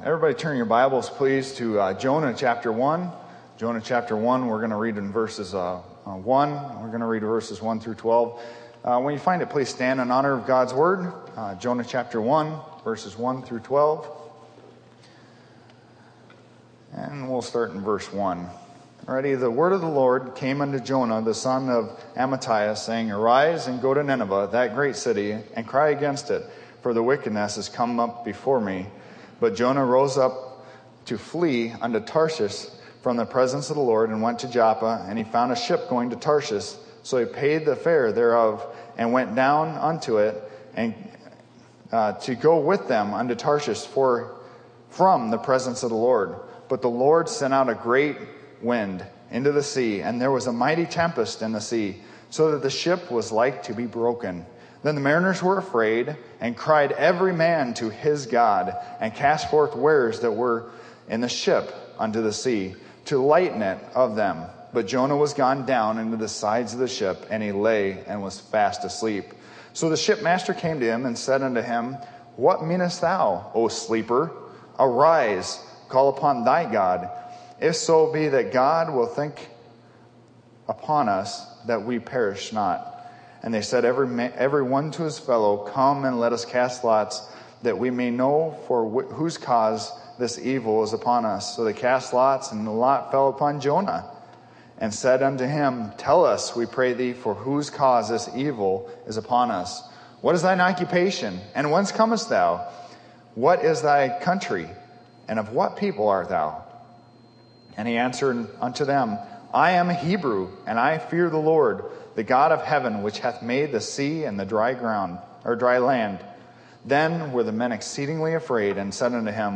Everybody turn your Bibles, please, to Jonah chapter 1. Jonah chapter 1, we're going to read in verses 1. We're going to read verses 1 through 12. When you find it, please stand in honor of God's Word. Jonah chapter 1, verses 1 through 12. And we'll start in verse 1. Alrighty, the word of the Lord came unto Jonah, the son of Amittai, saying, Arise and go to Nineveh, that great city, and cry against it, for the wickedness is come up before me. But Jonah rose up to flee unto Tarshish from the presence of the Lord, and went to Joppa, and he found a ship going to Tarshish. So he paid the fare thereof, and went down unto it, and to go with them unto Tarshish from the presence of the Lord. But the Lord sent out a great wind into the sea, and there was a mighty tempest in the sea, so that the ship was like to be broken. Then the mariners were afraid, and cried every man to his God, and cast forth wares that were in the ship unto the sea, to lighten it of them. But Jonah was gone down into the sides of the ship, and he lay and was fast asleep. So the shipmaster came to him and said unto him, What meanest thou, O sleeper? Arise, call upon thy God. If so be that God will think upon us that we perish not. And they said, every one to his fellow, Come and let us cast lots, that we may know for whose cause this evil is upon us. So they cast lots, and the lot fell upon Jonah, and said unto him, Tell us, we pray thee, for whose cause this evil is upon us. What is thine occupation, and whence comest thou? What is thy country, and of what people art thou? And he answered unto them, I am a Hebrew, and I fear the Lord, the God of heaven, which hath made the sea and the dry ground, or dry land. Then were the men exceedingly afraid, and said unto him,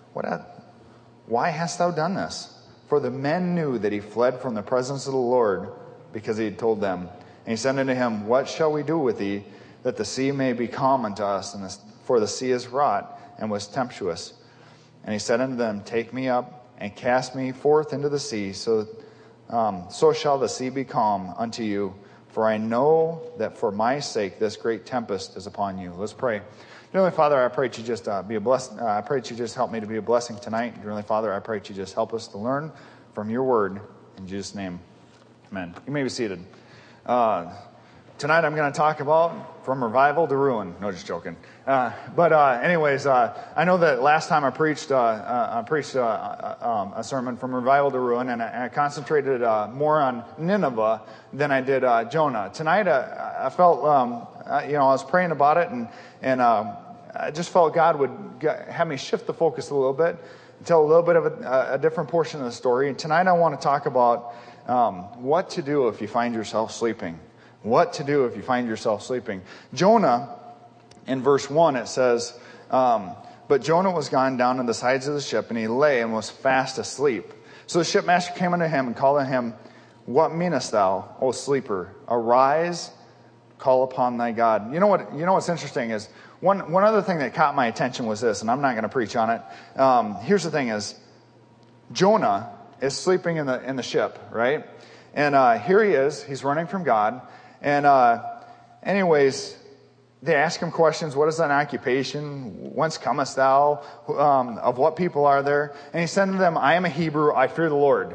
Why hast thou done this? For the men knew that he fled from the presence of the Lord, because he had told them. And he said unto him, What shall we do with thee, that the sea may be calm unto us? For the sea is wrought, and was tempestuous. And he said unto them, Take me up, and cast me forth into the sea, so shall the sea be calm unto you. For I know that for my sake this great tempest is upon you. Let's pray. Heavenly Father, I pray that you just be a blessing. I pray that you just help me to be a blessing tonight. Heavenly Father, I pray that you just help us to learn from your word. In Jesus' name, amen. You may be seated. Tonight I'm going to talk about from revival to ruin. No, just joking. Anyways, I know that last time I preached a sermon from revival to ruin, and I concentrated more on Nineveh than I did Jonah. Tonight, I felt, I was praying about it, and I just felt God would have me shift the focus a little bit, tell a little bit of a different portion of the story. And tonight, I want to talk about what to do if you find yourself sleeping. What to do if you find yourself sleeping. Jonah, in verse 1, it says, But Jonah was gone down in the sides of the ship, and he lay and was fast asleep. So the shipmaster came unto him and called unto him, What meanest thou, O sleeper? Arise, call upon thy God. You know what's interesting is, one other thing that caught my attention was this, and I'm not going to preach on it. Here's the thing is, Jonah is sleeping in the ship, right? And here he is, he's running from God. And anyways, they ask him questions. What is thine occupation? Whence comest thou? Of what people are there? And he said to them, I am a Hebrew. I fear the Lord.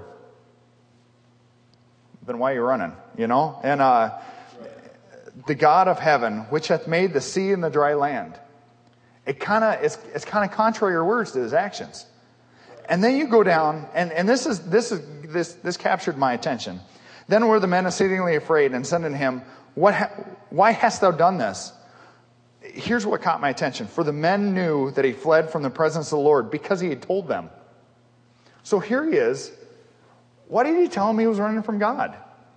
Then why are you running? And the God of heaven, which hath made the sea and the dry land. It's kind of contrary to words to his actions. And then you go down, and this captured my attention. Then were the men exceedingly afraid, and said unto him, Why hast thou done this? Here's what caught my attention. For the men knew that he fled from the presence of the Lord, because he had told them. So here he is. Why did he tell him he was running from God?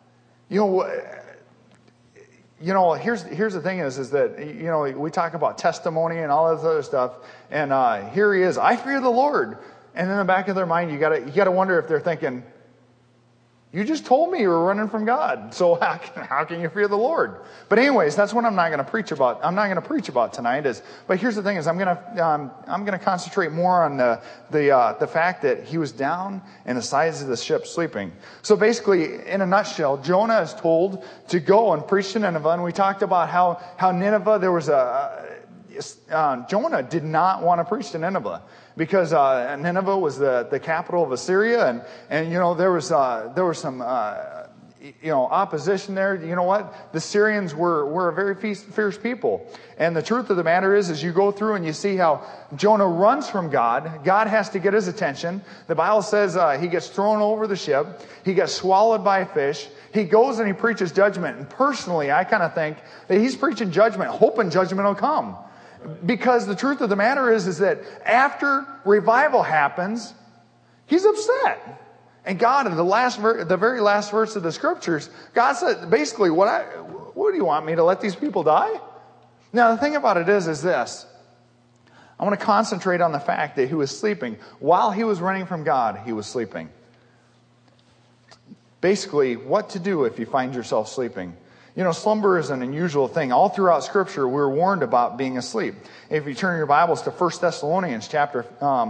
Here's the thing is that, we talk about testimony and all this other stuff. And here he is. I fear the Lord. And in the back of their mind, you gotta wonder if they're thinking, you just told me you were running from God. So how can you fear the Lord? But anyways, that's what I'm not going to preach about. I'm not going to preach about tonight. But here's the thing: is I'm going to concentrate more on the fact that he was down in the sides of the ship sleeping. So basically, in a nutshell, Jonah is told to go and preach to Nineveh, and we talked about how Nineveh there was Jonah did not want to preach to Nineveh because Nineveh was the capital of Assyria, and there was some opposition there. You know what? The Syrians were a very fierce people. And the truth of the matter is you go through and you see how Jonah runs from God. God has to get his attention. The Bible says he gets thrown over the ship. He gets swallowed by a fish. He goes and he preaches judgment. And personally, I kind of think that he's preaching judgment, hoping judgment will come. Because the truth of the matter is that after revival happens, he's upset. And God, in the very last verse of the scriptures, God said, basically, what do you want me to let these people die? Now, the thing about it is this. I want to concentrate on the fact that he was sleeping. While he was running from God, he was sleeping. Basically, what to do if you find yourself sleeping. Slumber is an unusual thing. All throughout Scripture, we're warned about being asleep. If you turn your Bibles to 1 Thessalonians chapter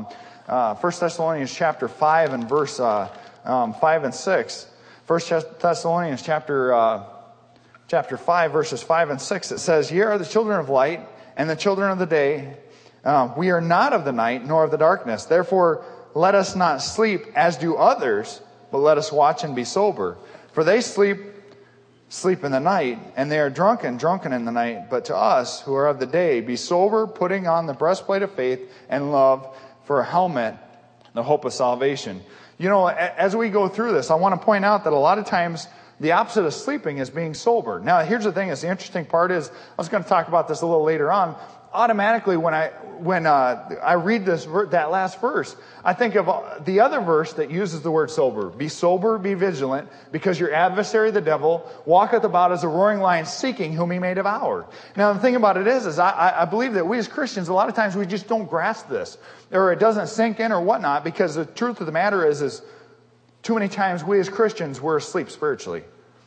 5 and verse 5 and 6. 1 Thessalonians chapter 5, verses 5 and 6, it says, "Ye are the children of light and the children of the day. We are not of the night nor of the darkness. Therefore, let us not sleep as do others, but let us watch and be sober. For they sleep in the night, and they are drunken in the night. But to us who are of the day, be sober, putting on the breastplate of faith and love, for a helmet, the hope of salvation." As we go through this, I want to point out that a lot of times the opposite of sleeping is being sober. Now, here's the thing. The interesting part is, I was going to talk about this a little later on. Automatically, when I read that last verse, I think of the other verse that uses the word sober. Be sober, be vigilant, because your adversary, the devil, walketh about as a roaring lion, seeking whom he may devour. Now, the thing about it is I believe that we as Christians, a lot of times we just don't grasp this, or it doesn't sink in or whatnot, because the truth of the matter is too many times we as Christians, we're asleep spiritually.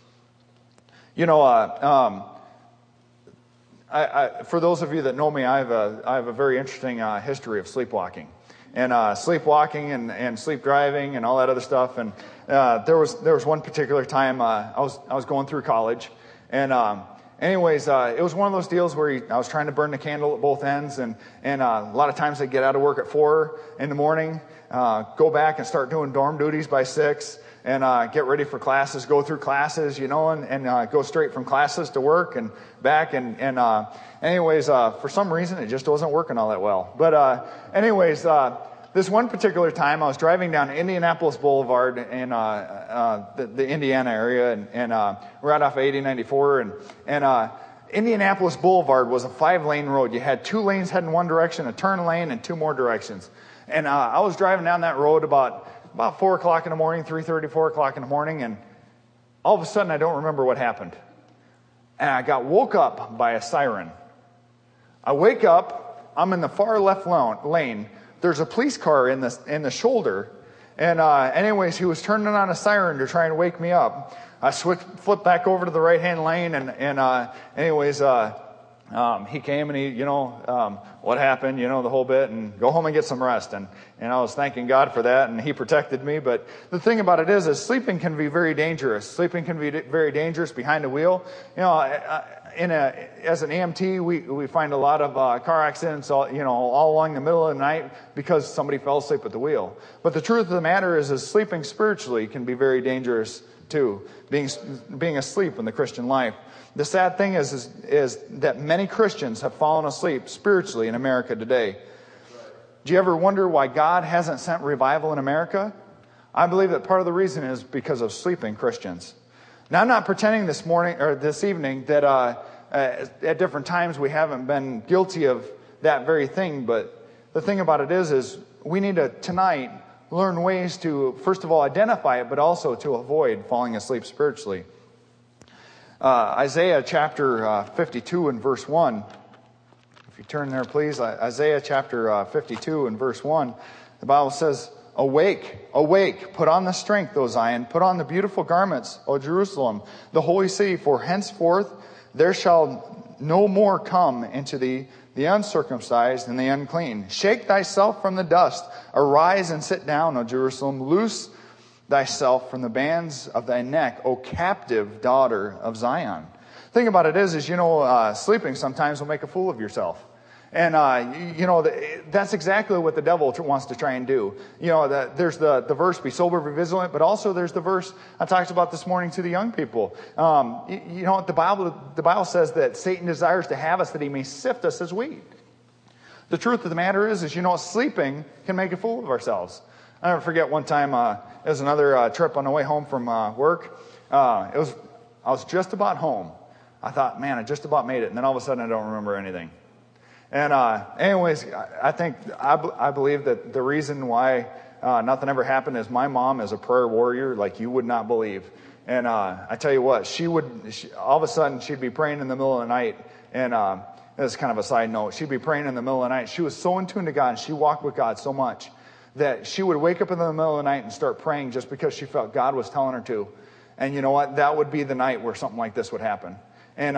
For those of you that know me, I have a very interesting history of sleepwalking, and sleepwalking and sleep driving and all that other stuff. And there was one particular time I was going through college, and it was one of those deals where I was trying to burn the candle at both ends, and a lot of times I'd get out of work at 4 in the morning, go back and start doing dorm duties by 6. And get ready for classes, go through classes, and go straight from classes to work and back. For some reason, it just wasn't working all that well. But this one particular time, I was driving down Indianapolis Boulevard in the Indiana area, and right off of 8094. And Indianapolis Boulevard was a 5-lane road. You had 2 lanes heading one direction, a turn lane, and 2 more directions. And I was driving down that road about 4 o'clock in the morning, 3:30, 4 o'clock in the morning, and all of a sudden I don't remember what happened. And I got woke up by a siren. I wake up, I'm in the far left lane. There's a police car in the shoulder, and he was turning on a siren to try and wake me up. I flipped back over to the right-hand lane, he came and what happened, the whole bit, and go home and get some rest. And I was thanking God for that, and he protected me. But the thing about it is sleeping can be very dangerous. Sleeping can be very dangerous behind the wheel. As an EMT, we find a lot of car accidents, all along the middle of the night because somebody fell asleep at the wheel. But the truth of the matter is sleeping spiritually can be very dangerous too, being asleep in the Christian life. The sad thing is that many Christians have fallen asleep spiritually in America today. Do you ever wonder why God hasn't sent revival in America? I believe that part of the reason is because of sleeping Christians. Now, I'm not pretending this evening that at different times we haven't been guilty of that very thing, but the thing about it is we need to tonight learn ways to, first of all, identify it, but also to avoid falling asleep spiritually. Isaiah chapter 52 and verse 1. If you turn there, please. Isaiah chapter 52 and verse 1. The Bible says, "Awake, awake, put on the strength, O Zion, put on the beautiful garments, O Jerusalem, the holy city, for henceforth there shall no more come into thee the uncircumcised and the unclean. Shake thyself from the dust, arise and sit down, O Jerusalem, loose thyself from the bands of thy neck, O captive daughter of Zion." Thing about it is sleeping sometimes will make a fool of yourself. And, that's exactly what the devil wants to try and do. There's the verse, be sober, be vigilant, but also there's the verse I talked about this morning to the young people. The Bible says that Satan desires to have us that he may sift us as wheat. The truth of the matter is sleeping can make a fool of ourselves. I never forget one time, it was another trip on the way home from work. I was just about home. I thought, man, I just about made it. And then all of a sudden I don't remember anything. And anyways, I believe that the reason why nothing ever happened is my mom is a prayer warrior like you would not believe. And I tell you what, all of a sudden she'd be praying in the middle of the night. And this is kind of a side note. She'd be praying in the middle of the night. She was so in tune to God, and she walked with God so much that she would wake up in the middle of the night and start praying just because she felt God was telling her to. And you know what? That would be the night where something like this would happen. And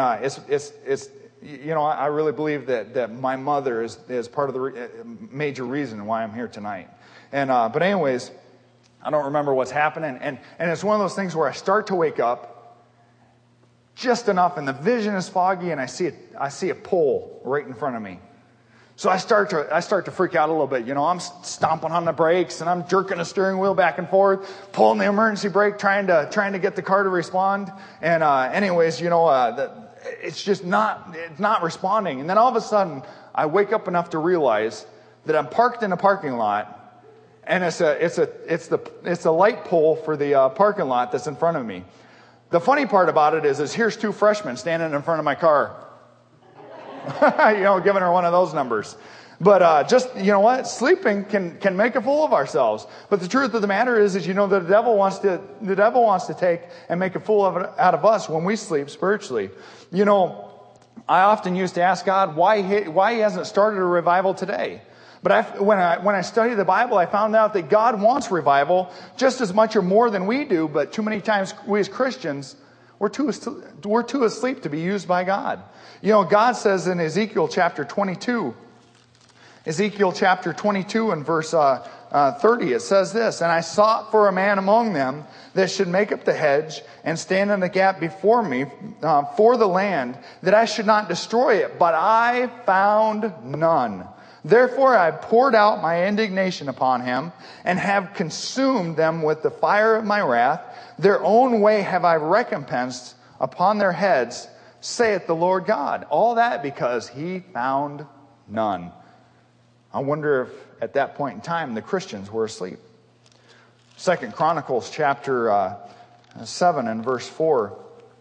I really believe that my mother is part of the major reason why I'm here tonight. And but anyways, I don't remember what's happening. And it's one of those things where I start to wake up just enough, and the vision is foggy, and I see a pole right in front of me. So I start to freak out a little bit. I'm stomping on the brakes, and I'm jerking the steering wheel back and forth, pulling the emergency brake, trying to get the car to respond. And it's not responding. And then all of a sudden, I wake up enough to realize that I'm parked in a parking lot, and it's the light pole for the parking lot that's in front of me. The funny part about it is here's two freshmen standing in front of my car. Giving her one of those numbers. But sleeping can make a fool of ourselves. But the truth of the matter is the devil wants to take and make a fool out of us when we sleep spiritually. I often used to ask God why he hasn't started a revival today. But when I study the Bible, I found out that God wants revival just as much or more than we do. But too many times we as Christians, we're too asleep to be used by God. God says in Ezekiel chapter 22 and verse 30, it says this, and I sought for a man among them that should make up the hedge and stand in the gap before me for the land, that I should not destroy it, but I found none. Therefore I poured out my indignation upon him and have consumed them with the fire of my wrath. Their own way have I recompensed upon their heads, saith the Lord God. All that because he found none. I wonder if at that point in time the Christians were asleep. 2 Chronicles chapter 7 and verse 4.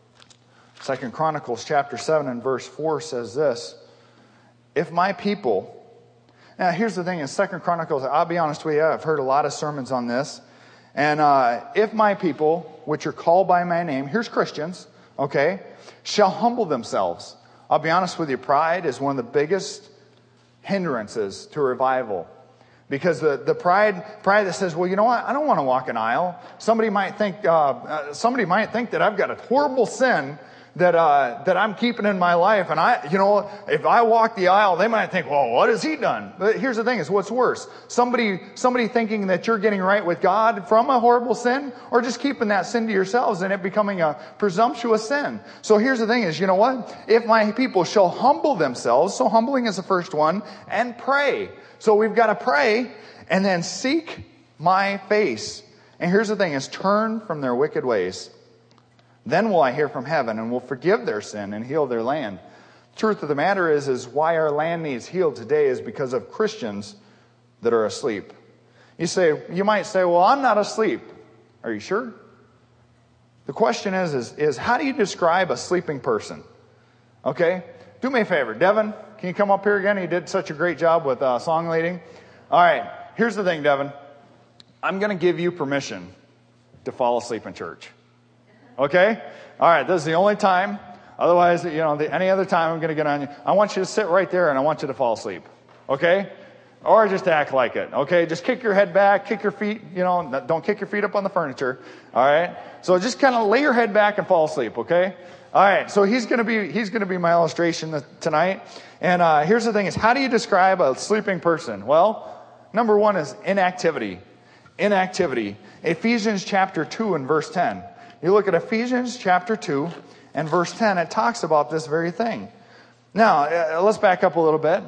2 Chronicles chapter 7 and verse 4 says this. If my people... Now here's the thing in 2 Chronicles, I'll be honest with you, I've heard a lot of sermons on this. And if my people, which are called by my name, here's Christians, okay, shall humble themselves. I'll be honest with you, pride is one of the biggest hindrances to revival. Because the pride that says, well, you know what, I don't want to walk an aisle. Somebody might think that I've got a horrible sin that I'm keeping in my life, and if I walk the aisle, they might think, well, what has he done? But here's the thing: is what's worse, somebody thinking that you're getting right with God from a horrible sin, or just keeping that sin to yourselves and it becoming a presumptuous sin. So here's the thing: is if my people shall humble themselves, so humbling is the first one, and pray. So we've got to pray and then seek my face. And here's the thing: is turn from their wicked ways. Then will I hear from heaven and will forgive their sin and heal their land. Truth of the matter is why our land needs healed today is because of Christians that are asleep. You might say, well, I'm not asleep. Are you sure? The question is how do you describe a sleeping person? Okay? Do me a favor. Devin, can you come up here again? He did such a great job with song leading. All right. Here's the thing, Devin. I'm going to give you permission to fall asleep in church. Okay? All right, this is the only time. Otherwise, any other time I'm going to get on you. I want you to sit right there and I want you to fall asleep. Okay? Or just act like it. Okay? Just kick your head back, kick your feet, don't kick your feet up on the furniture. All right? So just kind of lay your head back and fall asleep, okay? All right, so he's going to be my illustration tonight. And here's the thing: is how do you describe a sleeping person? Well, number one is inactivity. Inactivity. Ephesians chapter 2 and verse 10. You look at Ephesians chapter 2 and verse 10, it talks about this very thing. Now, let's back up a little bit.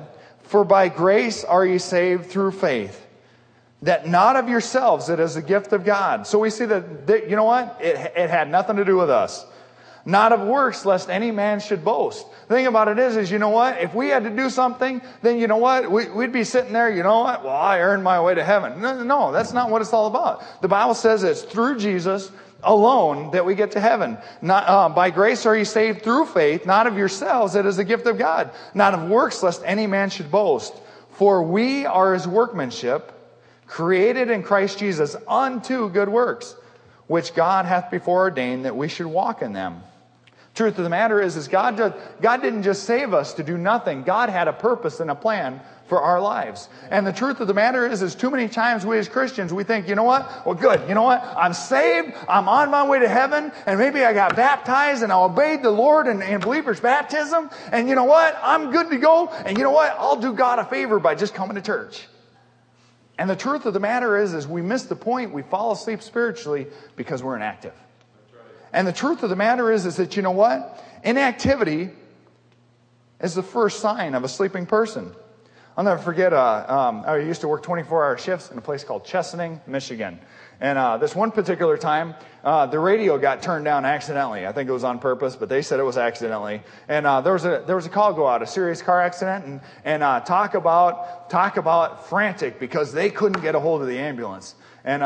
For by grace are ye saved through faith, that not of yourselves, it is a gift of God. So we see that you know what? It had nothing to do with us. Not of works, lest any man should boast. The thing about it is you know what? If we had to do something, then you know what? We'd be sitting there, you know what? Well, I earned my way to heaven. No, that's not what it's all about. The Bible says it's through Jesus alone that we get to heaven. Not, by grace are you saved through faith, not of yourselves, it is a gift of God. Not of works, lest any man should boast. For we are his workmanship, created in Christ Jesus unto good works, which God hath before ordained that we should walk in them. Truth of the matter is God didn't just save us to do nothing. God had a purpose and a plan for our lives. And the truth of the matter is too many times we as Christians, we think, you know what? Well, good. You know what? I'm saved. I'm on my way to heaven. And maybe I got baptized and I obeyed the Lord in believer's baptism. And you know what? I'm good to go. And you know what? I'll do God a favor by just coming to church. And the truth of the matter is we miss the point. We fall asleep spiritually because we're inactive. And the truth of the matter is that, you know what? Inactivity is the first sign of a sleeping person. I'll never forget, I used to work 24-hour shifts in a place called Chesaning, Michigan. And this one particular time, the radio got turned down accidentally. I think it was on purpose, but they said it was accidentally. And there was a call go out, a serious car accident, and talk about frantic because they couldn't get a hold of the ambulance. And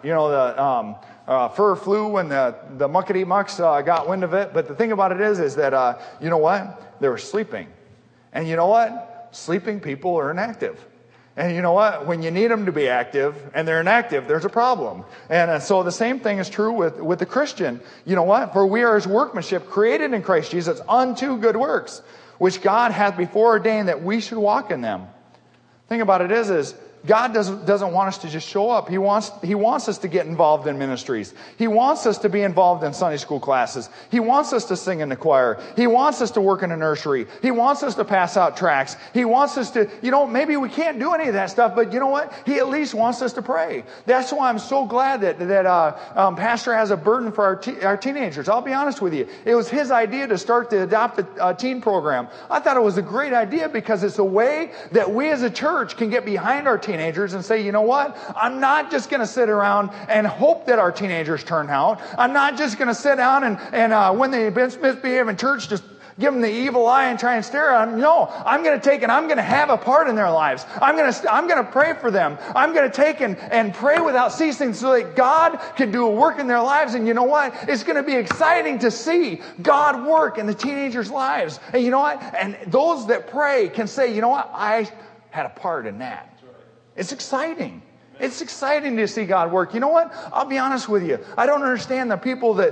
the fur flew when the muckety mucks got wind of it. But the thing about it is that you know what? They were sleeping, and you know what? Sleeping people are inactive. And you know what? When you need them to be active and they're inactive, there's a problem. And so the same thing is true with the Christian. You know what? For we are his workmanship, created in Christ Jesus unto good works, which God hath before ordained that we should walk in them. The thing about it is God doesn't want us to just show up. He wants us to get involved in ministries. He wants us to be involved in Sunday school classes. He wants us to sing in the choir. He wants us to work in a nursery. He wants us to pass out tracts. He wants us to, maybe we can't do any of that stuff, but you know what? He at least wants us to pray. That's why I'm so glad that Pastor has a burden for our teenagers. I'll be honest with you. It was his idea to start the Adopt a Teen program. I thought it was a great idea because it's a way that we as a church can get behind our teenagers and say, you know what? I'm not just going to sit around and hope that our teenagers turn out. I'm not just going to sit down and when they misbehave in church, just give them the evil eye and try and stare at them. No, I'm going to take and I'm going to have a part in their lives. I'm going to pray for them. I'm going to take and pray without ceasing so that God can do a work in their lives. And you know what? It's going to be exciting to see God work in the teenagers' lives. And you know what? And those that pray can say, you know what? I had a part in that. It's exciting. It's exciting to see God work. You know what? I'll be honest with you. I don't understand the people that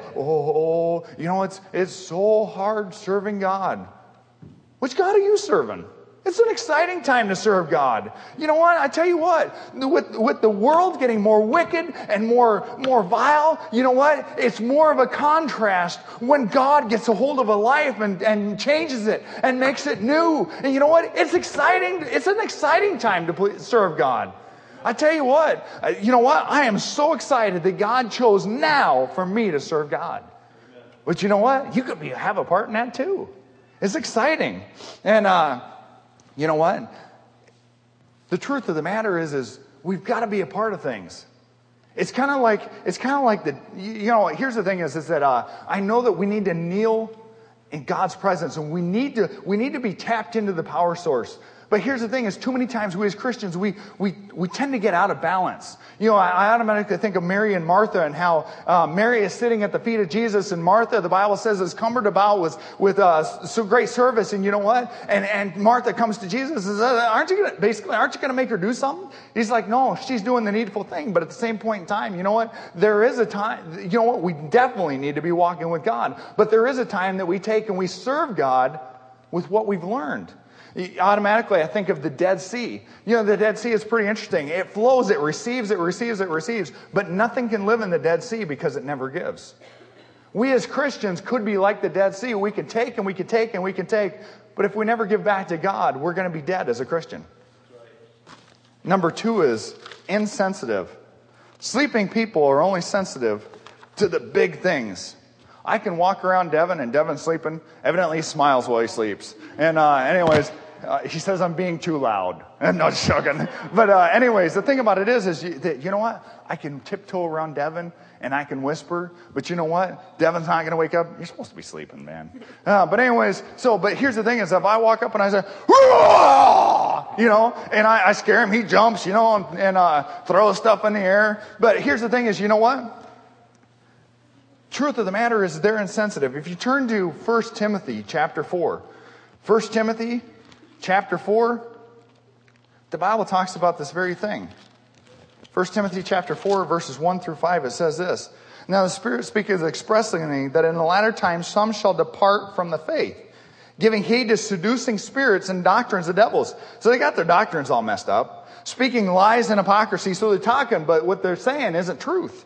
it's so hard serving God. Which God are you serving? It's an exciting time to serve God. You know what? I tell you what, with the world getting more wicked and more vile, you know what? It's more of a contrast when God gets a hold of a life and changes it and makes it new. And you know what? It's exciting. It's an exciting time to serve God. I tell you what, I am so excited that God chose now for me to serve God. Amen. But you know what? You could have a part in that too. It's exciting. And, you know what? The truth of the matter is we've got to be a part of things. It's kind of like here's the thing is that I know that we need to kneel in God's presence and we need to be tapped into the power source. But here's the thing is too many times we as Christians, we tend to get out of balance. I automatically think of Mary and Martha and how Mary is sitting at the feet of Jesus and Martha, the Bible says, is cumbered about with so great service. And you know what? And Martha comes to Jesus and says, aren't you going to make her do something? He's like, no, she's doing the needful thing. But at the same point in time, you know what? There is a time, you know what? We definitely need to be walking with God. But there is a time that we take and we serve God with what we've learned. Automatically, I think of the Dead Sea. The Dead Sea is pretty interesting. It flows, it receives, but nothing can live in the Dead Sea because it never gives. We as Christians could be like the Dead Sea. We can take and we can take and we can take, but if we never give back to God, we're going to be dead as a Christian. Number 2 is insensitive. Sleeping people are only sensitive to the big things. I can walk around Devin and Devin's sleeping. Evidently he smiles while he sleeps. And anyways, He says I'm being too loud. No, just joking. But anyways, the thing about it is that, you know what? I can tiptoe around Devin and I can whisper. But you know what? Devin's not going to wake up. You're supposed to be sleeping, man. But anyways, but here's the thing is if I walk up and I say, you know, and I scare him, he jumps, you know, and throws stuff in the air. But here's the thing is, you know what? Truth of the matter is they're insensitive. If you turn to 1 Timothy chapter 4, 1 Timothy chapter 4, the Bible talks about this very thing. 1 Timothy chapter 4, verses 1 through 5, it says this. Now the Spirit speaketh expressly that in the latter times some shall depart from the faith, giving heed to seducing spirits and doctrines of devils. So they got their doctrines all messed up, speaking lies and hypocrisy. So they're talking, but what they're saying isn't truth.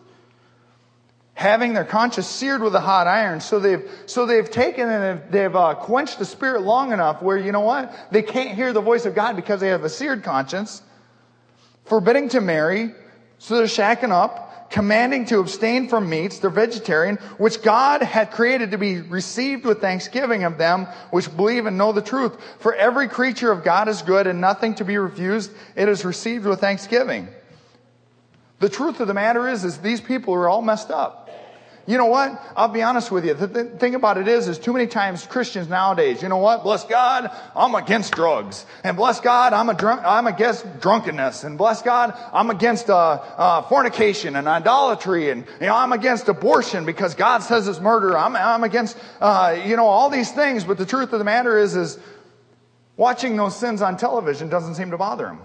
Having their conscience seared with a hot iron, so they've taken and they've quenched the Spirit long enough where, you know what, they can't hear the voice of God because they have a seared conscience, forbidding to marry, so they're shacking up, commanding to abstain from meats, they're vegetarian, which God had created to be received with thanksgiving of them which believe and know the truth. For every creature of God is good and nothing to be refused, it is received with thanksgiving. The truth of the matter is these people are all messed up. You know what? I'll be honest with you. The thing about it is too many times Christians nowadays, you know what? Bless God, I'm against drugs. And bless God, I'm against drunkenness. And bless God, I'm against fornication and idolatry. And you know, I'm against abortion because God says it's murder. I'm against all these things. But the truth of the matter is watching those sins on television doesn't seem to bother them.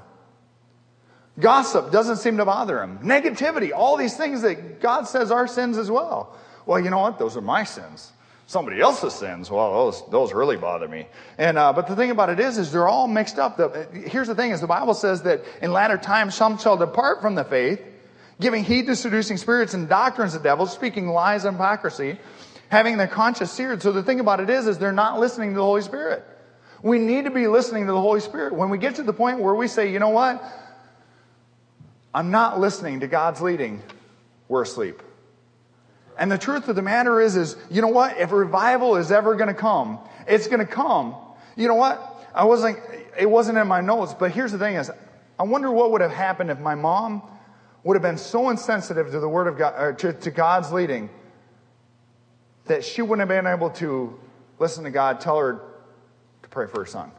Gossip doesn't seem to bother him. Negativity, all these things that God says are sins as well. Well, you know what? Those are my sins. Somebody else's sins, well, those really bother me. And but the thing about it is they're all mixed up. Here's the thing is the Bible says that in latter times some shall depart from the faith, giving heed to seducing spirits and doctrines of devils, speaking lies and hypocrisy, having their conscience seared. So the thing about it is they're not listening to the Holy Spirit. We need to be listening to the Holy Spirit. When we get to the point where we say, you know what? I'm not listening to God's leading, we're asleep. And the truth of the matter is, you know what? If revival is ever going to come, it's going to come. You know what? It wasn't in my notes, but here's the thing is, I wonder what would have happened if my mom would have been so insensitive to the Word of God, or to God's leading, that she wouldn't have been able to listen to God tell her to pray for her son.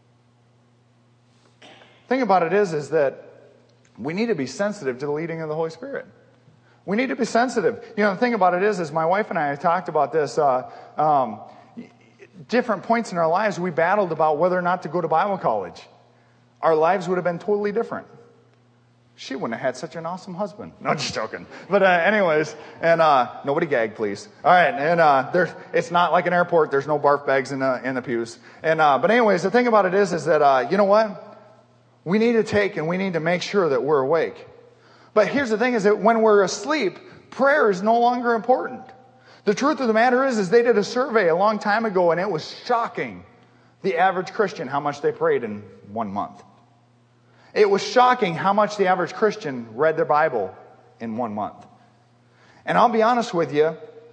The thing about it is that we need to be sensitive to the leading of the Holy Spirit. We need to be sensitive. You know, the thing about it is my wife and I talked about this. Different points in our lives, we battled about whether or not to go to Bible college. Our lives would have been totally different. She wouldn't have had such an awesome husband. No, just joking. But anyways, and nobody gag, please. All right, and it's not like an airport. There's no barf bags in the pews. And but anyways, the thing about it is that you know what? We need to take and we need to make sure that we're awake. But here's the thing is that when we're asleep, prayer is no longer important. The truth of the matter is they did a survey a long time ago and it was shocking, the average Christian, how much they prayed in 1 month. It was shocking how much the average Christian read their Bible in 1 month. And I'll be honest with you,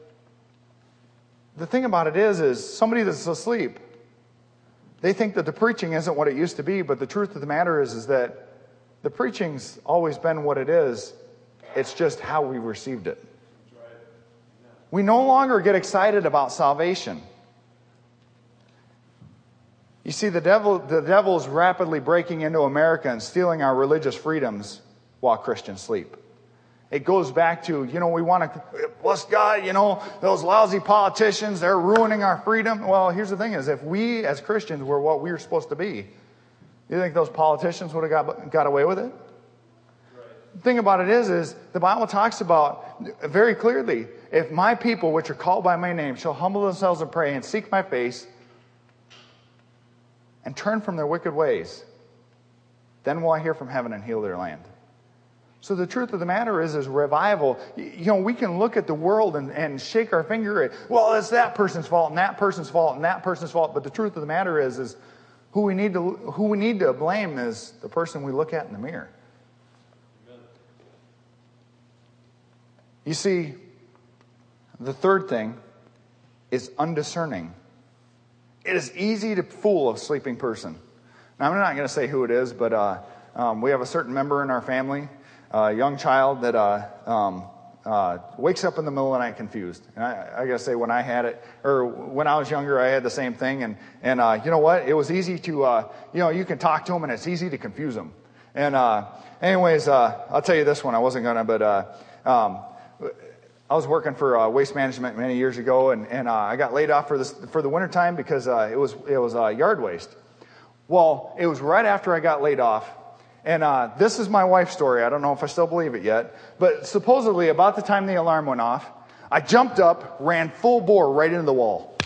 the thing about it is somebody that's asleep, they think that the preaching isn't what it used to be, but the truth of the matter is that the preaching's always been what it is. It's just how we received it. We no longer get excited about salvation. You see, the devil is rapidly breaking into America and stealing our religious freedoms while Christians sleep. It goes back to, we want to, bless God, those lousy politicians, they're ruining our freedom. Well, here's the thing is, if we as Christians were what we were supposed to be, you think those politicians would have got away with it? Right. The thing about it is the Bible talks about very clearly, if my people, which are called by my name, shall humble themselves and pray and seek my face and turn from their wicked ways, then will I hear from heaven and heal their land. So the truth of the matter is revival, we can look at the world and shake our finger at, well, it's that person's fault and that person's fault and that person's fault. But the truth of the matter is who we need to blame is the person we look at in the mirror. Amen. You see, the third thing is undiscerning. It is easy to fool a sleeping person. Now, I'm not going to say who it is, but we have a certain member in our family, a young child that wakes up in the middle of the night confused. And I got to say, when I had it, or when I was younger, I had the same thing. And you know what? It was easy to, you can talk to him, and it's easy to confuse him. And anyways, I'll tell you this one. I wasn't going to, but I was working for Waste Management many years ago, and I got laid off for the wintertime because it was yard waste. Well, it was right after I got laid off, and this is my wife's story. I don't know if I still believe it yet, but supposedly about the time the alarm went off, I jumped up, ran full bore right into the wall,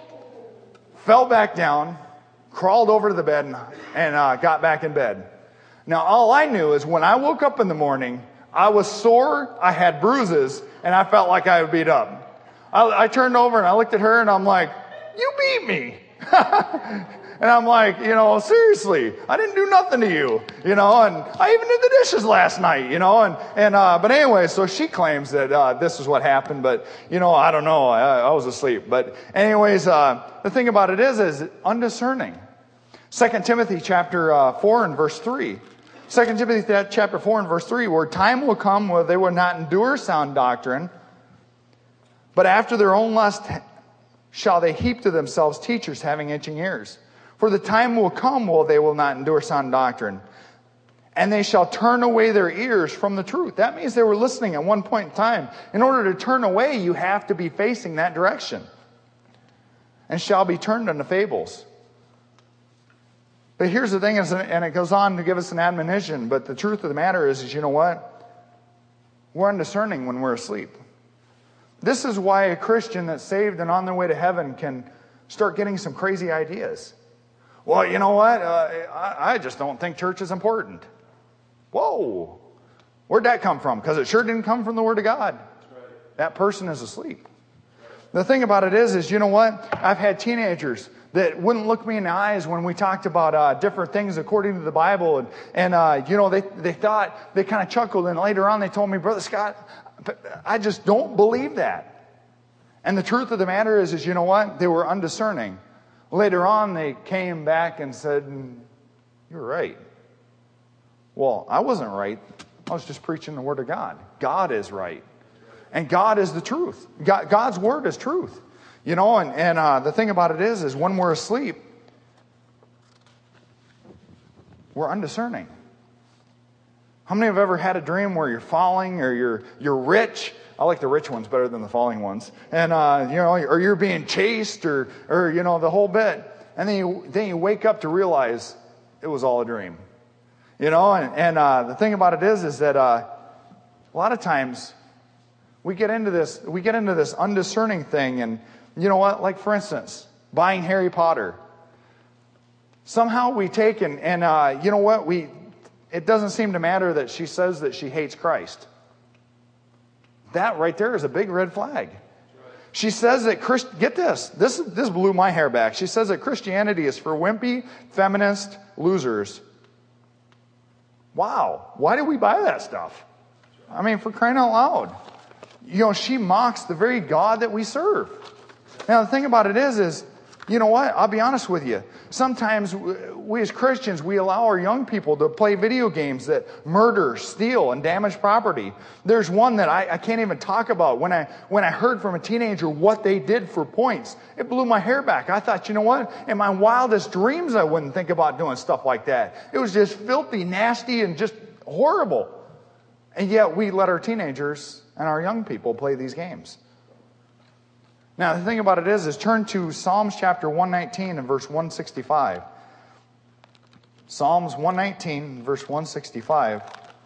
fell back down, crawled over to the bed, and got back in bed. Now, all I knew is when I woke up in the morning, I was sore, I had bruises, and I felt like I was beat up. I turned over and I looked at her and I'm like, you beat me. And I'm like, seriously, I didn't do nothing to you, and I even did the dishes last night, but anyway, so she claims that this is what happened, but, I don't know, I was asleep. But anyways, the thing about it is undiscerning. 2 Timothy chapter 4 and verse 3. 2 Timothy chapter 4 and verse 3, where time will come where they will not endure sound doctrine, but after their own lust shall they heap to themselves teachers having itching ears. For the time will come where they will not endure sound doctrine, and they shall turn away their ears from the truth. That means they were listening at one point in time. In order to turn away, you have to be facing that direction. And shall be turned unto fables. But here's the thing, and it goes on to give us an admonition, but the truth of the matter is you know what? We're undiscerning when we're asleep. This is why a Christian that's saved and on their way to heaven can start getting some crazy ideas. Well, you know what? I just don't think church is important. Whoa. Where'd that come from? Because it sure didn't come from the Word of God. That person is asleep. The thing about it is you know what? I've had teenagers that wouldn't look me in the eyes when we talked about different things according to the Bible. And they thought, they kind of chuckled. And later on they told me, Brother Scott, I just don't believe that. And the truth of the matter is you know what? They were undiscerning. Later on they came back and said, you're right. Well, I wasn't right. I was just preaching the Word of God. God is right. And God is the truth. God's Word is truth. And the thing about it is when we're asleep, we're undiscerning. How many have ever had a dream where you're falling or you're rich? I like the rich ones better than the falling ones. And, or you're being chased or the whole bit. And then you wake up to realize it was all a dream. The thing about it is that a lot of times we get into this undiscerning thing. And you know what? Like, for instance, buying Harry Potter. Somehow we take and you know what? It doesn't seem to matter that she says that she hates Christ. That right there is a big red flag. She says that get this blew my hair back. She says that Christianity is for wimpy, feminist losers. Wow. Why do we buy that stuff? I mean, for crying out loud. She mocks the very God that we serve. Now, the thing about it is you know what? I'll be honest with you. Sometimes we as Christians, we allow our young people to play video games that murder, steal, and damage property. There's one that I can't even talk about. When I heard from a teenager what they did for points, it blew my hair back. I thought, you know what? In my wildest dreams, I wouldn't think about doing stuff like that. It was just filthy, nasty, and just horrible. And yet we let our teenagers and our young people play these games. Now, the thing about it is turn to Psalms chapter 119 and verse 165. Psalms 119, verse 165.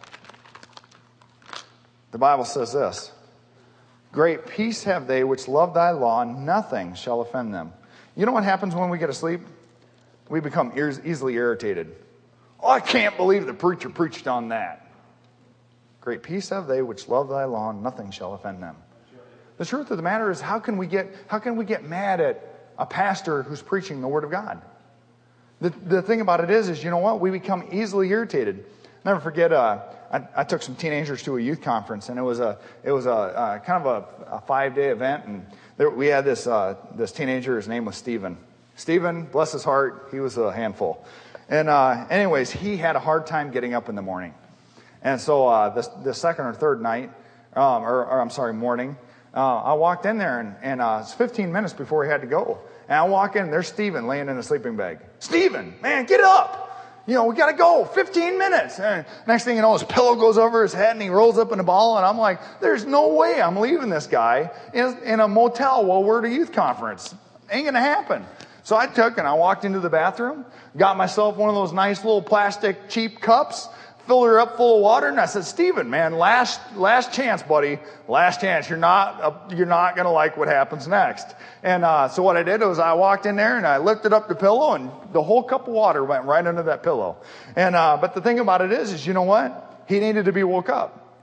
The Bible says this: Great peace have they which love thy law, and nothing shall offend them. You know what happens when we get asleep? We become easily irritated. Oh, I can't believe the preacher preached on that. Great peace have they which love thy law, and nothing shall offend them. The truth of the matter is, how can we get mad at a pastor who's preaching the Word of God? The thing about it is you know what? We become easily irritated. Never forget, I took some teenagers to a youth conference, and it was a kind of a 5-day event, and we had this teenager. His name was Stephen. Stephen, bless his heart, he was a handful. And anyways, he had a hard time getting up in the morning. And so the second or third night, morning, I walked in there, and it's 15 minutes before he had to go. And I walk in, there's Stephen laying in a sleeping bag. Stephen, man, get up! We got to go. 15 minutes. And next thing you know, his pillow goes over his head and he rolls up in a ball. And I'm like, there's no way I'm leaving this guy in a motel while we're at a youth conference. Ain't going to happen. So I took and I walked into the bathroom, got myself one of those nice little plastic cheap cups, filled her up full of water. And I said, Stephen, man, last chance, buddy. Last chance. You're not going to like what happens next. And so what I did was I walked in there and I lifted up the pillow and the whole cup of water went right under that pillow. And but the thing about it is you know what? He needed to be woke up.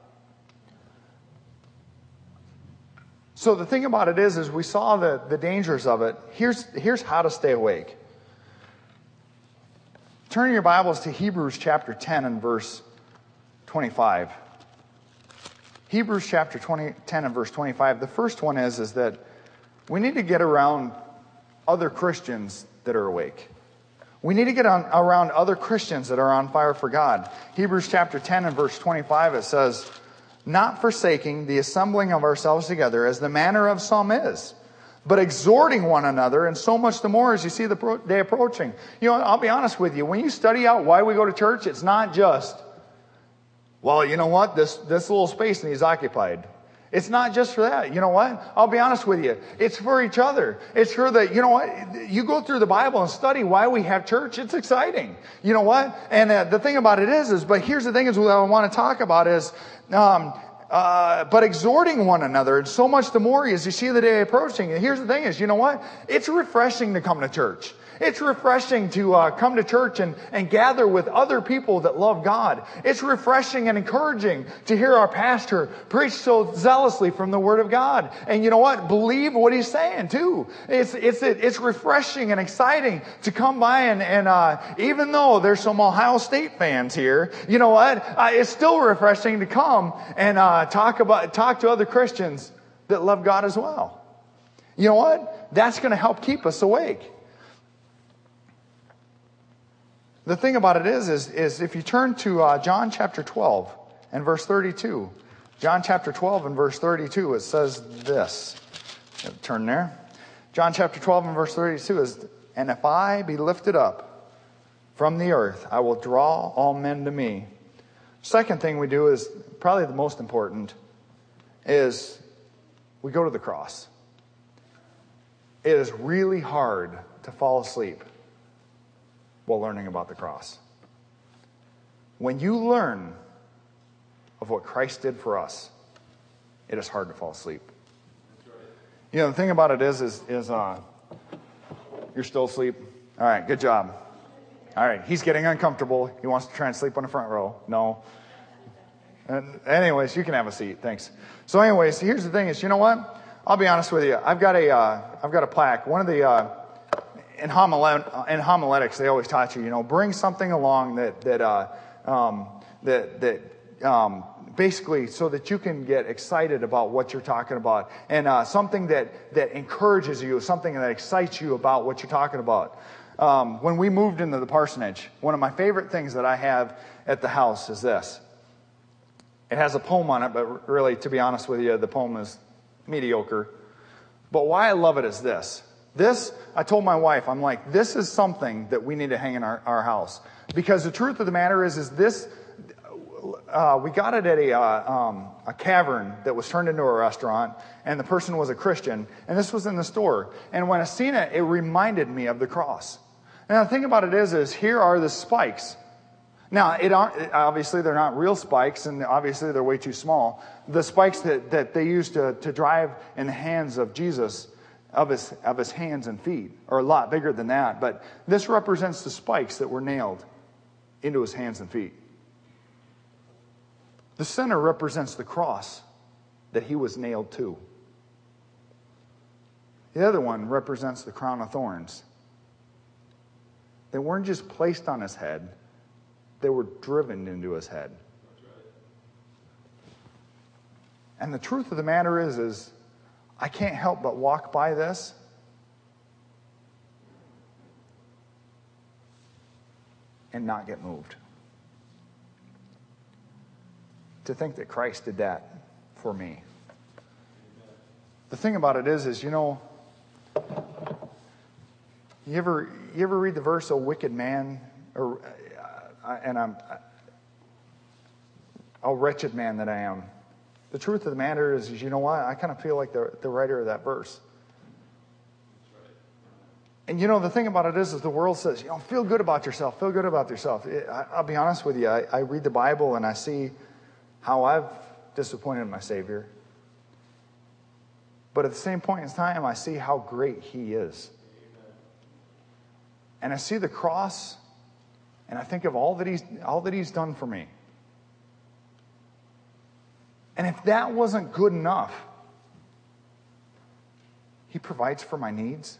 So the thing about it is we saw the dangers of it. Here's how to stay awake. Turn your Bibles to Hebrews chapter 10 and verse 25. Hebrews chapter 10 and verse 25. The first one is that we need to get around other Christians that are awake. We need to get around other Christians that are on fire for God. Hebrews chapter 10 and verse 25, it says, not forsaking the assembling of ourselves together as the manner of some is, but exhorting one another, and so much the more as you see the day approaching. I'll be honest with you. When you study out why we go to church, it's not just, well, you know what? This little space needs occupied. It's not just for that. You know what? I'll be honest with you. It's for each other. It's for you know what? You go through the Bible and study why we have church. It's exciting. You know what? And the thing about it is, but here's the thing is what I want to talk about is, but exhorting one another, and so much the more as you see the day approaching. And here's the thing is, you know what? It's refreshing to come to church. It's refreshing to come to church and gather with other people that love God. It's refreshing and encouraging to hear our pastor preach so zealously from the Word of God. And you know what? Believe what he's saying too. It's refreshing and exciting to come by and even though there's some Ohio State fans here, you know what? It's still refreshing to come and talk to other Christians that love God as well. You know what? That's going to help keep us awake. The thing about it is if you turn to John chapter 12 and verse 32. John chapter 12 and verse 32, it says this. Turn there. John chapter 12 and verse 32 is, and if I be lifted up from the earth, I will draw all men to me. Second thing we do is probably the most important is we go to the cross. It is really hard to fall asleep while learning about the cross. When you learn of what Christ did for us, it is hard to fall asleep. The thing about it is you're still asleep. All right, good job. All right, he's getting uncomfortable. He wants to try and sleep on the front row. No. And anyways, you can have a seat. Thanks. So anyways, here's the thing is, you know what? I'll be honest with you. I've got a plaque. One of the in homiletics, they always taught you, bring something along that basically so that you can get excited about what you're talking about, and something that encourages you, something that excites you about what you're talking about. When we moved into the parsonage, one of my favorite things that I have at the house is this. It has a poem on it, but really, to be honest with you, the poem is mediocre. But why I love it is this. I told my wife, I'm like, this is something that we need to hang in our house. Because the truth of the matter is this, we got it at a cavern that was turned into a restaurant, and the person was a Christian, and this was in the store. And when I seen it, it reminded me of the cross. And the thing about it is here are the spikes. Now, obviously they're not real spikes, and obviously they're way too small. The spikes that they used to drive in the hands of Jesus, of his hands and feet, are a lot bigger than that. But this represents the spikes that were nailed into his hands and feet. The center represents the cross that he was nailed to. The other one represents the crown of thorns. They weren't just placed on his head, they were driven into his head. And the truth of the matter is I can't help but walk by this and not get moved. To think that Christ did that for me. The thing about it is you ever read the verse, "O wicked man," or "O wretched man that I am"? The truth of the matter is you know what? I kind of feel like the writer of that verse. And the thing about it is the world says, feel good about yourself, feel good about yourself. I'll be honest with you, I read the Bible and I see how I've disappointed my Savior. But at the same point in time, I see how great He is. And I see the cross, and I think of all that He's done for me. And if that wasn't good enough, He provides for my needs.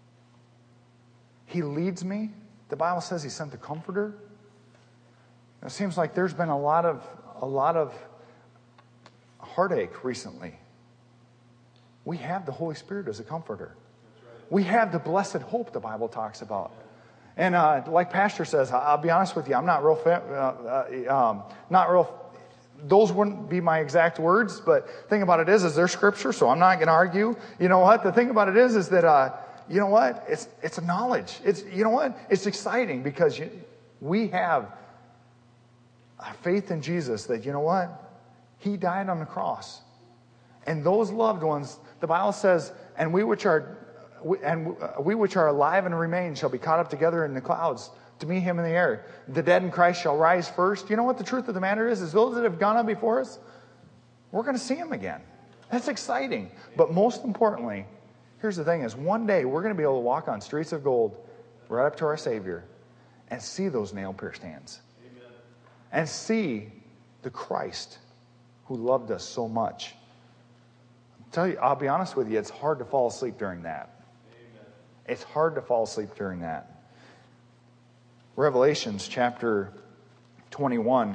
He leads me. The Bible says He sent the Comforter. It seems like there's been a lot of heartache recently. We have the Holy Spirit as a comforter. We have the blessed hope the Bible talks about. And like Pastor says, I'll be honest with you, I'm not real. Those wouldn't be my exact words, but the thing about it is they're scripture, so I'm not going to argue. You know what? The thing about it is that you know what? It's a knowledge. It's exciting because we have a faith in Jesus that He died on the cross, and those loved ones. The Bible says, "And we which are alive and remain shall be caught up together in the clouds to meet Him in the air. The dead in Christ shall rise first." You know what the truth of the matter is those that have gone on before us, we're going to see Him again. That's exciting. But most importantly, here's the thing: is one day we're going to be able to walk on streets of gold right up to our Savior and see those nail-pierced hands. Amen. And see the Christ who loved us so much. I'll be honest with you, it's hard to fall asleep during that. Amen. It's hard to fall asleep during that. Revelations chapter 21.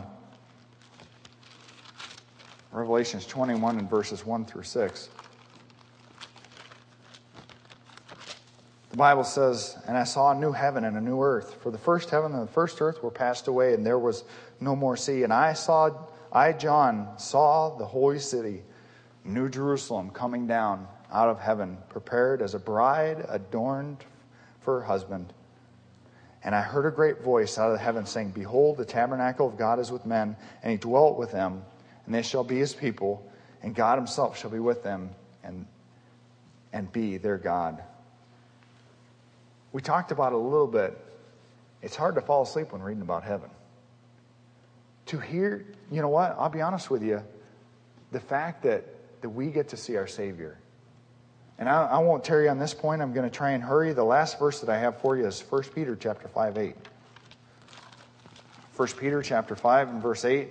Revelations 21 and verses 1 through 6. The Bible says, "And I saw a new heaven and a new earth. For the first heaven and the first earth were passed away, and there was no more sea. And I, John, saw the holy city, New Jerusalem, coming down out of heaven, prepared as a bride adorned for her husband. And I heard a great voice out of the heaven saying, Behold, the tabernacle of God is with men, and He dwelt with them, and they shall be His people, and God Himself shall be with them, and be their God." We talked about it a little bit. It's hard to fall asleep when reading about heaven. To hear, you know what? I'll be honest with you. The fact that we get to see our Savior. And I won't tear you on this point. I'm going to try and hurry. The last verse that I have for you is 1 Peter chapter 5:8. 1 Peter chapter 5 and verse 8.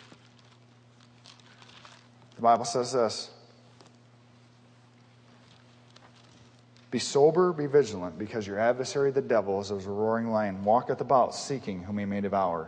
The Bible says this: "Be sober, be vigilant, because your adversary the devil is as a roaring lion, walketh about seeking whom he may devour."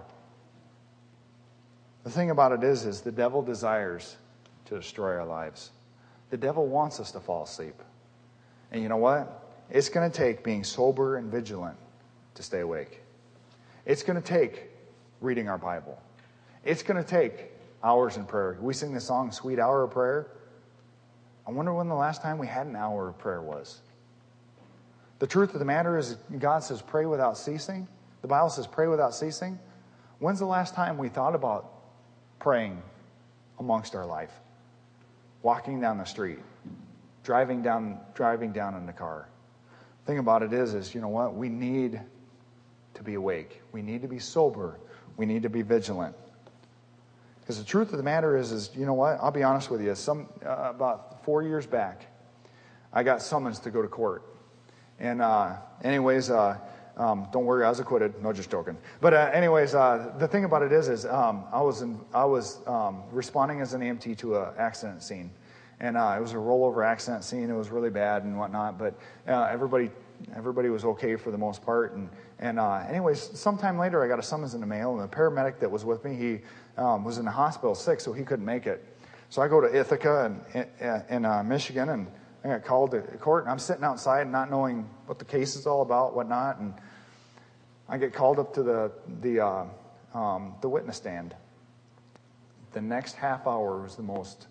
The thing about it is the devil desires to destroy our lives. The devil wants us to fall asleep. And you know what? It's going to take being sober and vigilant to stay awake. It's going to take reading our Bible. It's going to take hours in prayer. We sing the song, Sweet Hour of Prayer. I wonder when the last time we had an hour of prayer was. The truth of the matter is God says pray without ceasing. The Bible says pray without ceasing. When's the last time we thought about praying amongst our life? Walking down the street, driving down in the car. The thing about it is you know what? We need to be awake. We need to be sober. We need to be vigilant. Because the truth of the matter is you know what? I'll be honest with you. About 4 years back, I got summons to go to court. And don't worry, I was acquitted. No, just joking. But the thing about it is I was responding as an EMT to an accident scene, and it was a rollover accident scene. It was really bad and whatnot, but everybody was okay for the most part. And sometime later, I got a summons in the mail, and the paramedic that was with me, he was in the hospital sick, so he couldn't make it. So I go to Ithaca in Michigan, and I got called to court, and I'm sitting outside not knowing what the case is all about, whatnot. And I get called up to the witness stand. The next half hour was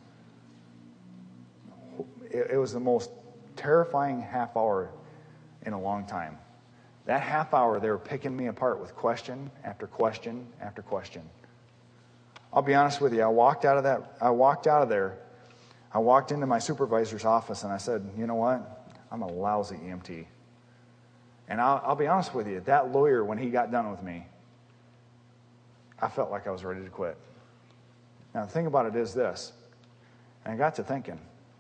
it was the most terrifying half hour in a long time. That half hour, they were picking me apart with question after question after question. I'll be honest with you, I walked out of there, I walked into my supervisor's office and I said, you know what? I'm a lousy EMT. And I'll be honest with you, that lawyer, when he got done with me, I felt like I was ready to quit. Now, the thing about it is this, and I got to thinking,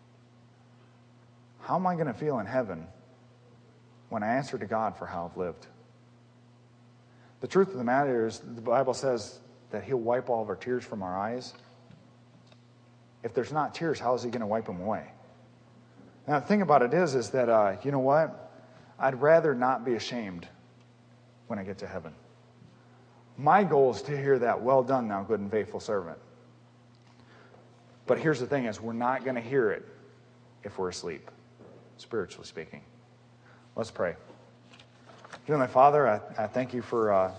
how am I going to feel in heaven when I answer to God for how I've lived? The truth of the matter is, the Bible says that He'll wipe all of our tears from our eyes. If there's not tears, how is He going to wipe them away? Now, the thing about it is that, you know what? I'd rather not be ashamed when I get to heaven. My goal is to hear that, well done, thou good and faithful servant. But here's the thing is, we're not going to hear it if we're asleep, spiritually speaking. Let's pray. Heavenly Father, I thank you for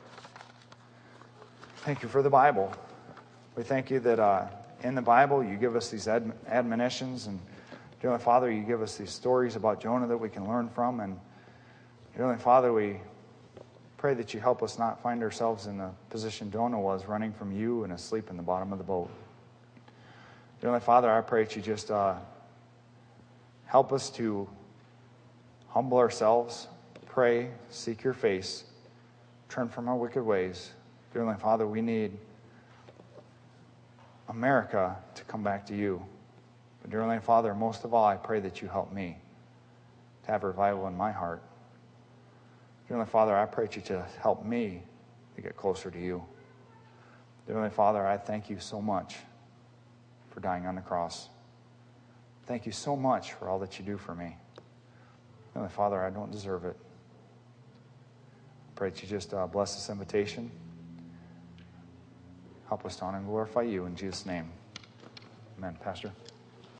the Bible. We thank you that in the Bible you give us these admonitions, and Heavenly Father, you give us these stories about Jonah that we can learn from. And Heavenly Father, we pray that you help us not find ourselves in the position Jonah was, running from you and asleep in the bottom of the boat. Heavenly Father, I pray that you just help us to humble ourselves, pray, seek your face, turn from our wicked ways. Heavenly Father, we need America to come back to you. But dear Heavenly Father, most of all, I pray that you help me to have revival in my heart. Dear Heavenly Father, I pray that you to help me to get closer to you. Dear Heavenly Father, I thank you so much for dying on the cross. Thank you so much for all that you do for me. Heavenly Father, I don't deserve it. I pray that you just bless this invitation. Help us to honor and glorify you in Jesus' name. Amen. Pastor.